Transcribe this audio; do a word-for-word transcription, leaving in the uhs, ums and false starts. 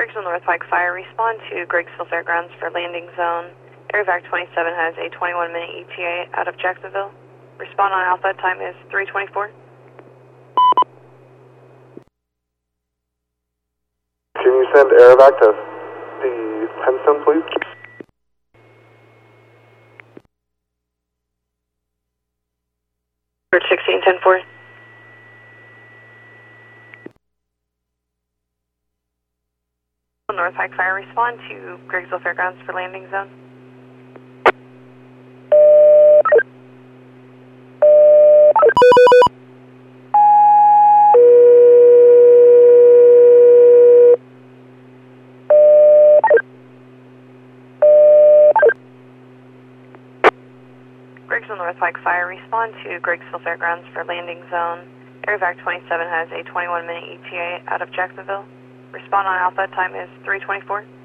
Griggsville North Pike Fire, respond to Griggsville Fairgrounds for landing zone. Airvac twenty-seven has a twenty-one minute E T A out of Jacksonville. Respond on Alpha, time is three twenty-four. Can you send Airvac to the Penstone, please? sixteen ten four. North Pike Fire, respond to Griggsville Fairgrounds for landing zone. Griggsville North Pike Fire, respond to Griggsville Fairgrounds for landing zone. Airvac twenty-seven has a twenty-one minute E T A out of Jacksonville. Respond on Alpha, time is three twenty-four.